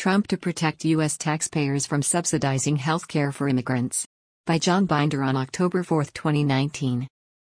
Trump to protect U.S. taxpayers from subsidizing health care for immigrants. By John Binder on October 4, 2019.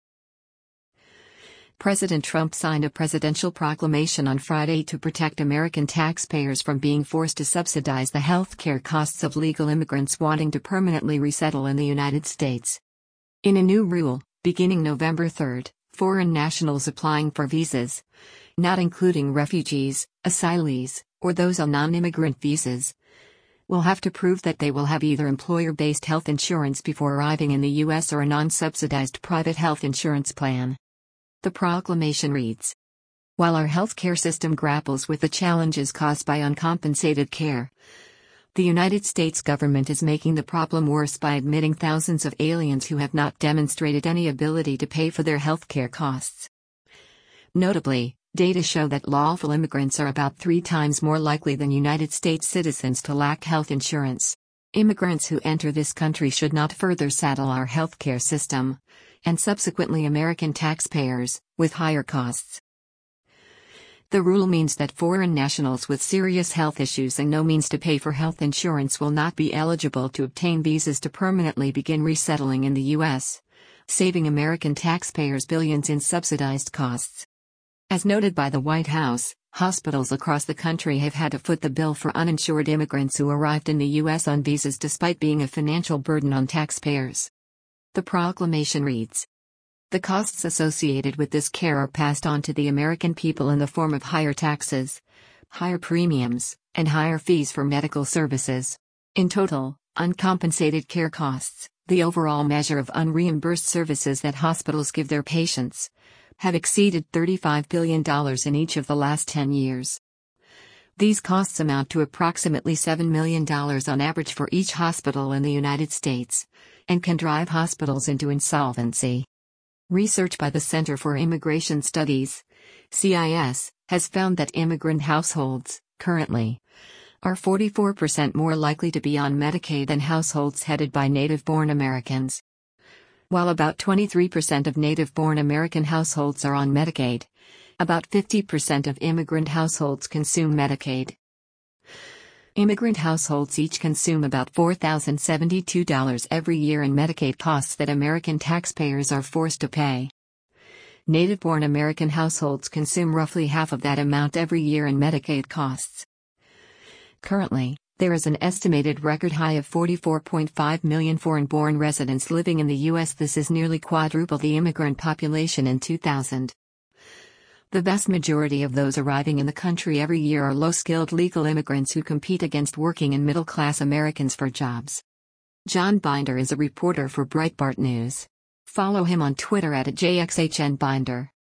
President Trump signed a presidential proclamation on Friday to protect American taxpayers from being forced to subsidize the health care costs of legal immigrants wanting to permanently resettle in the United States. In a new rule, beginning November 3, foreign nationals applying for visas, not including refugees, asylees, or those on non-immigrant visas, will have to prove that they will have either employer-based health insurance before arriving in the U.S. or a non-subsidized private health insurance plan. The proclamation reads: while our healthcare system grapples with the challenges caused by uncompensated care, the United States government is making the problem worse by admitting thousands of aliens who have not demonstrated any ability to pay for their healthcare costs. Notably, data show that lawful immigrants are about 3 times more likely than United States citizens to lack health insurance. Immigrants who enter this country should not further saddle our healthcare system, and subsequently American taxpayers, with higher costs. The rule means that foreign nationals with serious health issues and no means to pay for health insurance will not be eligible to obtain visas to permanently begin resettling in the U.S., saving American taxpayers billions in subsidized costs. As noted by the White House, hospitals across the country have had to foot the bill for uninsured immigrants who arrived in the U.S. on visas despite being a financial burden on taxpayers. The proclamation reads: the costs associated with this care are passed on to the American people in the form of higher taxes, higher premiums, and higher fees for medical services. In total, uncompensated care costs, the overall measure of unreimbursed services that hospitals give their patients, have exceeded $35 billion in each of the last 10 years. These costs amount to approximately $7 million on average for each hospital in the United States, and can drive hospitals into insolvency. Research by the Center for Immigration Studies, CIS, has found that immigrant households, currently, are 44% more likely to be on Medicaid than households headed by native-born Americans. While about 23% of native-born American households are on Medicaid, about 50% of immigrant households consume Medicaid. Immigrant households each consume about $4,072 every year in Medicaid costs that American taxpayers are forced to pay. Native-born American households consume roughly half of that amount every year in Medicaid costs. Currently, there is an estimated record high of 44.5 million foreign-born residents living in the U.S. This is nearly quadruple the immigrant population in 2000. The vast majority of those arriving in the country every year are low-skilled legal immigrants who compete against working and middle-class Americans for jobs. John Binder is a reporter for Breitbart News. Follow him on Twitter @JXHNBinder.